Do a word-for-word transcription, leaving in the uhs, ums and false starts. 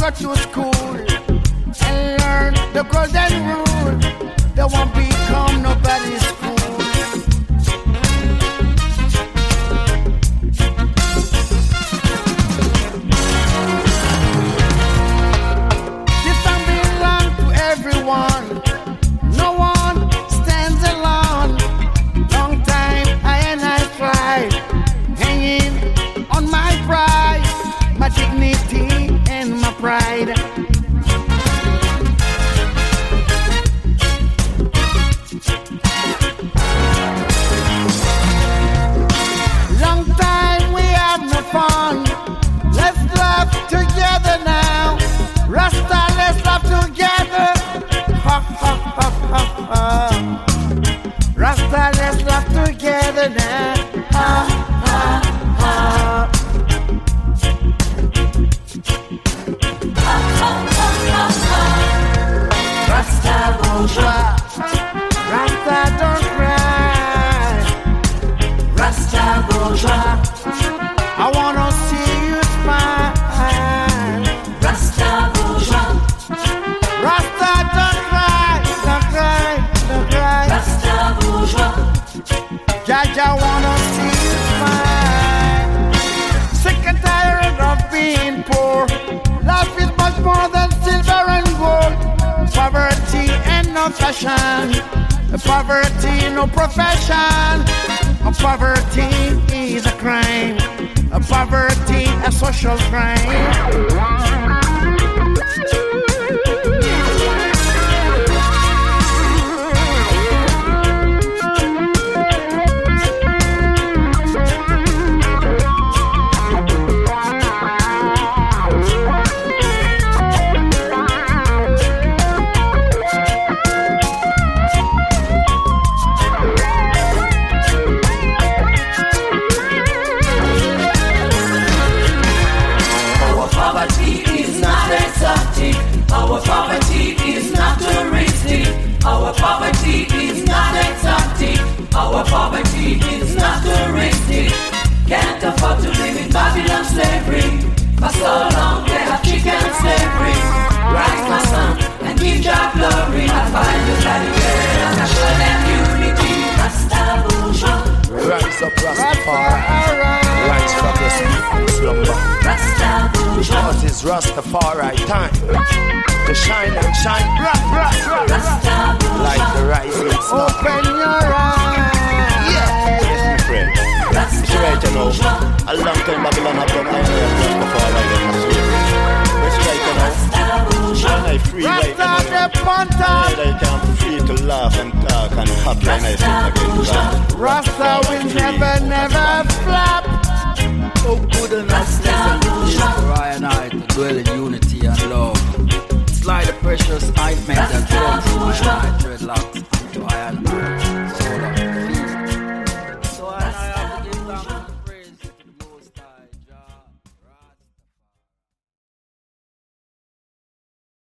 go to school and learn the golden rule. They won't become nobody's fool. This song belongs to everyone. No one stands alone. Long time I and I cried, hanging on my pride, my dignity and my pride. Long time we have no fun. Let's laugh together now. Rasta, let's laugh together. Ha ha ha ha ha. Rasta, let's laugh together now. Ha ha ha. Rasta bourgeois, Rasta don't cry. Rasta bourgeois, I wanna see you smile. Rasta bourgeois, Rasta don't cry, don't cry, don't cry. Rasta bourgeois, Jaja wanna see you smile. Sick and tired of being poor. Life is much more than silver and gold. Poverty and no fashion. Poverty, no profession. Poverty is a crime. Poverty, a social crime. Our poverty is not touristic. Our poverty is not exotic. Our poverty is not touristic. Can't afford to live in Babylon slavery. For so long they have chicken slavery. Rise my son and give your glory. I'll find the liberty and national and unity. Rasta bourgeois. Rise up, Rastafari. Rise from the sleep slumber. Rasta bourgeois. Cause it's Rastafari time to shine and shine bright, bright, bright, Rasta bourgeois. like the rising sun. Open your eyes. Yeah, yes, my friend. It's right, you know. A long time Babylon have done my way of Rastafari in my slavery. It's right, you know. And I free right now. And I can free to laugh and talk and happy and I think again to God. Rasta will never, never flop. Oh, good and